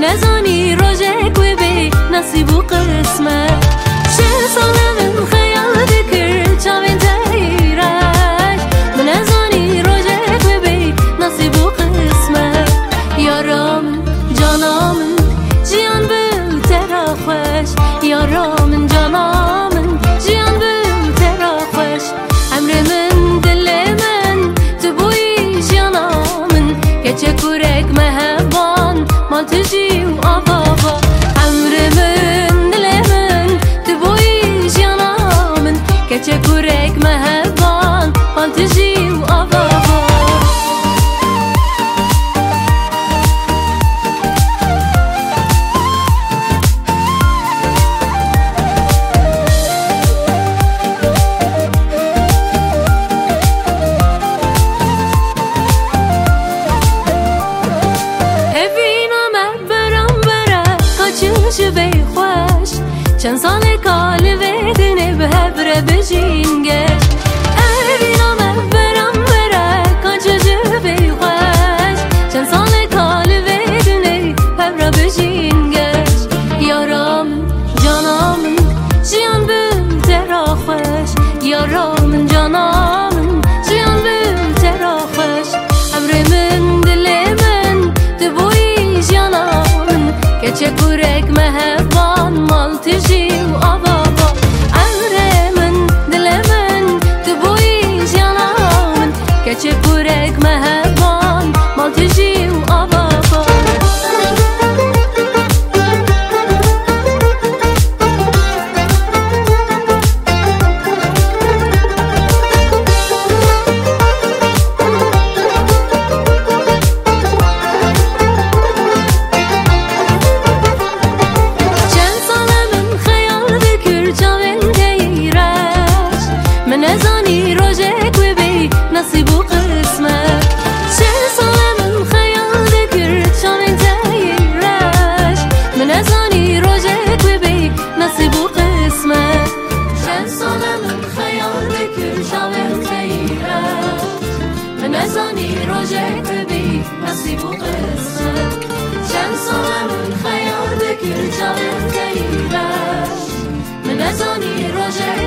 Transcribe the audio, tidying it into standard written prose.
نزانی روزك وبي نصيب وقسمة چه ساله من خیال دکر چاوین تایراش من نزانی روزك وبي نصيب وقسمة یارم جانم جیان بو ترا خوش یارم جانم جیان بو ترا خوش امر من دل من تو بوی جانم گچه کورک مهبان مال تجی و آبابا امر من دل من تو بوی جانم گچه کورک مهبان مال تجی و آبابا چند سال کال بدنه به هبره بجینگش اینا من برم بره کانچه جو بیخوش چند سال کال بدنه هبره بجینگش یارم جانم جیان بم ترا خوش یارم جانم جیان بم ترا خوش امر من دل من تو بوی جانم که چه کورک مهبان مال تجی و آبابا امر من دل من تو بوی جانم که چه کورک مهبان مال تجی و آبابا نزانی روزك وبي نصيب وقسمة چه ساله من خیال دکر چاوین تایراش من نزانی روزك وبي نصيب وقسمة چه ساله من خیال دکر چاوین تایراش من نزانی روزك وبي نصيب وقسمة چه ساله من خیال دکر چاوین تایراش من نزانی روزك